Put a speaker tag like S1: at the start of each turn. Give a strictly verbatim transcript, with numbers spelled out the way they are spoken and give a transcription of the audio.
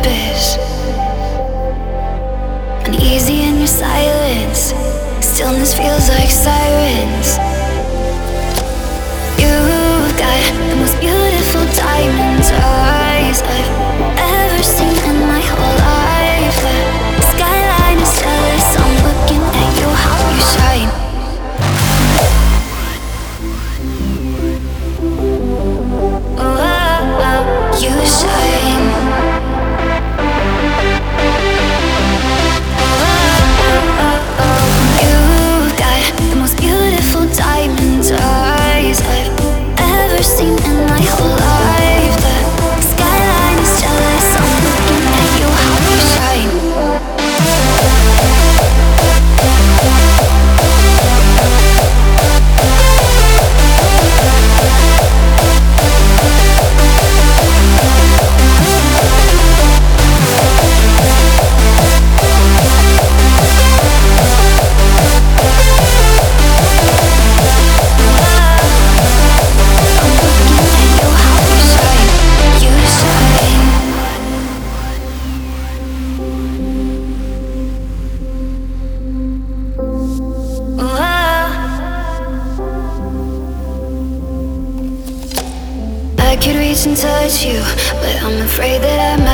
S1: purpose. Uneasy in your silence, stillness feels like sirens. You've got the most beautiful diamonds eyes I've ever seen in my whole life. The skyline is jealous, I'm looking at you, how you shine. Oh, oh, oh, you shine. Oh, oh, oh, you've got the most beautiful diamonds eyes I've ever seen in my whole life. The skyline is jealous, I'm looking at you, how you shine. I could reach and touch you, but I'm afraid that I